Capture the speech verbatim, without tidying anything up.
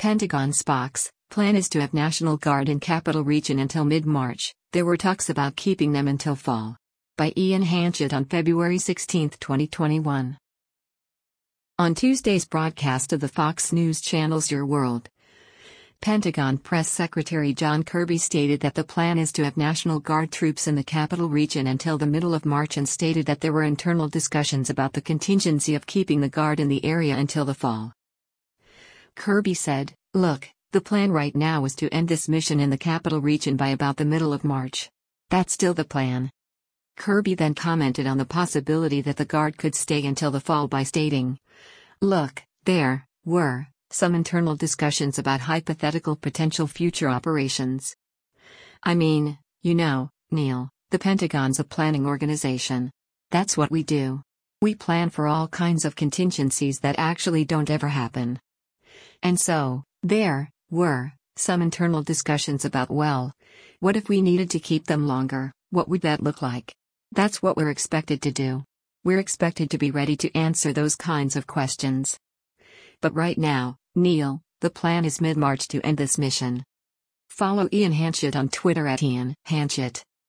Pentagon Spock's plan is to have National Guard in Capital Region until mid-March. There were talks about keeping them until fall. By Ian Hanchett on February sixteenth, twenty twenty-one. On Tuesday's broadcast of the Fox News Channel's Your World, Pentagon Press Secretary John Kirby stated that the plan is to have National Guard troops in the Capital Region until the middle of March and stated that there were internal discussions about the contingency of keeping the Guard in the area until the fall. Kirby said, "Look, the plan right now is to end this mission in the Capital Region by about the middle of March. That's still the plan." Kirby then commented on the possibility that the Guard could stay until the fall by stating, "Look, there were some internal discussions about hypothetical potential future operations. I mean, you know, Neil, the Pentagon's a planning organization. That's what we do. We plan for all kinds of contingencies that actually don't ever happen. And so, there were some internal discussions about, well, what if we needed to keep them longer, what would that look like? That's what we're expected to do. We're expected to be ready to answer those kinds of questions. But right now, Neil, the plan is mid-March to end this mission." Follow Ian Hanchett on Twitter at Ian Hanchett.